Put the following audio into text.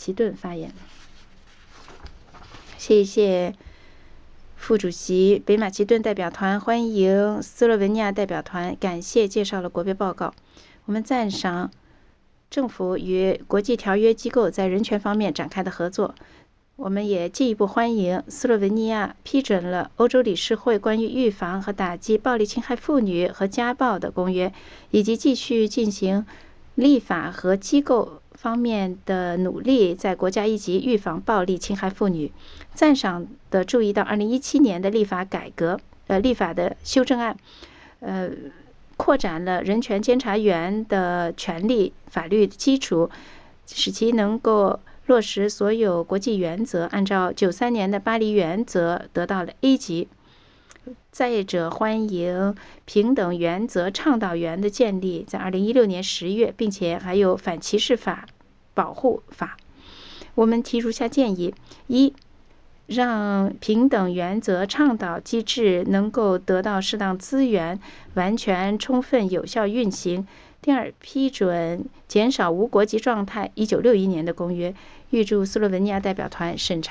其顿发言。谢谢副主席。北马其顿代表团欢迎斯洛文尼亚代表团，感谢介绍了国别报告。我们赞赏政府与国际条约机构在人权方面展开的合作。我们也进一步欢迎斯洛文尼亚批准了欧洲理事会关于预防和打击暴力侵害妇女和家暴的公约，以及继续进行立法和机构方面的努力，在国家一级预防暴力侵害妇女。赞赏的注意到2017年的立法的修正案，扩展了人权监察员的权利法律基础，使其能够落实所有国际原则，按照93年的巴黎原则得到了 A 级。再者，欢迎平等原则倡导员的建立，在2016年10月，并且还有反歧视法保护法。我们提出下建议：一、让平等原则倡导机制能够得到适当资源，完全、充分、有效运行。第二，批准减少无国籍状态1961年的公约。预祝斯洛文尼亚代表团审查